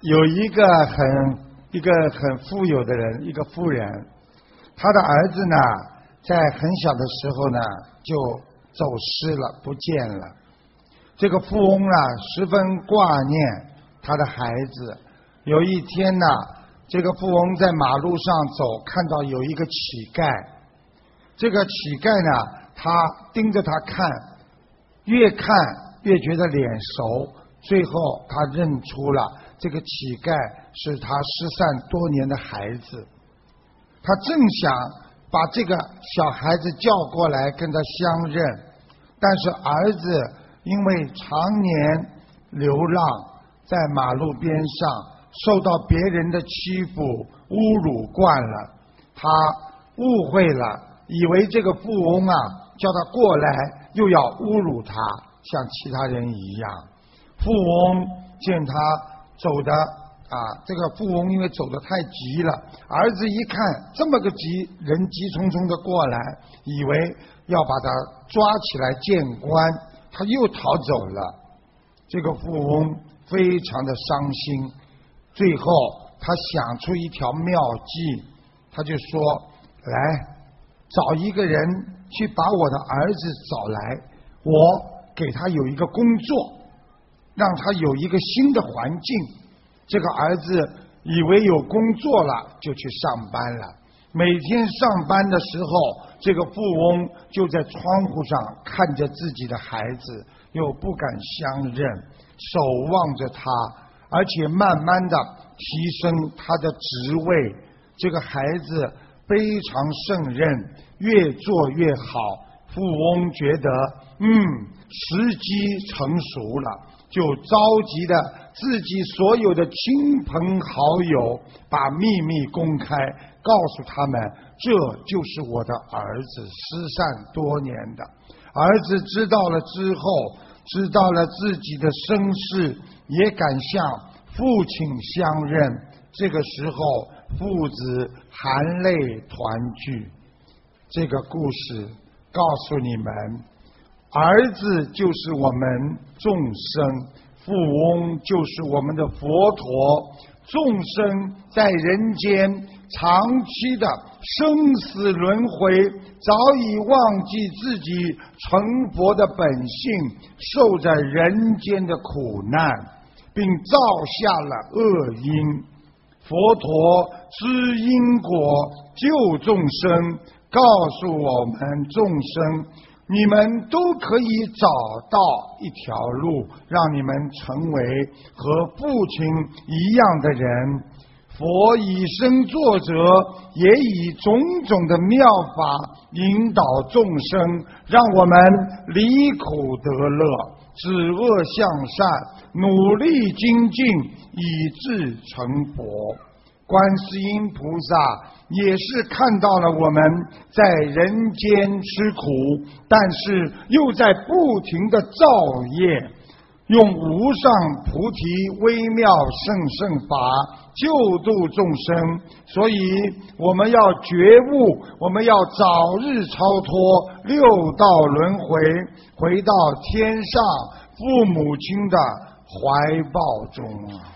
有一个很富有的人，一个富人，他的儿子呢，在很小的时候呢就走失了，不见了。这个富翁呢，十分挂念他的孩子。有一天呢，这个富翁在马路上走，看到有一个乞丐。这个乞丐呢，他盯着他看，越看越觉得脸熟，最后他认出了这个乞丐是他失散多年的孩子。他正想把这个小孩子叫过来跟他相认，但是儿子因为常年流浪，在马路边上受到别人的欺负侮辱惯了，他误会了，以为这个富翁啊叫他过来又要侮辱他，像其他人一样。富翁见他走的这个富翁因为走得太急了，儿子一看这么个人急匆匆的过来，以为要把他抓起来见官，他又逃走了。这个富翁非常的伤心，最后他想出一条妙计，他就说，来找一个人去把我的儿子找来，我给他有一个工作，让他有一个新的环境。这个儿子以为有工作了，就去上班了。每天上班的时候，这个富翁就在窗户上看着自己的孩子，又不敢相认，守望着他，而且慢慢的提升他的职位。这个孩子非常胜任，越做越好。富翁觉得时机成熟了，就召集的自己所有的亲朋好友，把秘密公开，告诉他们，这就是我的儿子失散多年的。儿子知道了之后，知道了自己的身世，也敢向父亲相认。这个时候父子含泪团聚。这个故事告诉你们，儿子就是我们众生，富翁就是我们的佛陀。众生在人间长期的生死轮回，早已忘记自己成佛的本性，受着人间的苦难，并造下了恶因。佛陀知因果，救众生，告诉我们众生，你们都可以找到一条路，让你们成为和父亲一样的人。佛以身作则，也以种种的妙法引导众生，让我们离苦得乐，止恶向善，努力精进，以至成佛。观世音菩萨也是看到了我们在人间吃苦，但是又在不停的造业，用无上菩提微妙圣法救度众生。所以我们要觉悟，我们要早日超脱六道轮回，回到天上父母亲的怀抱中。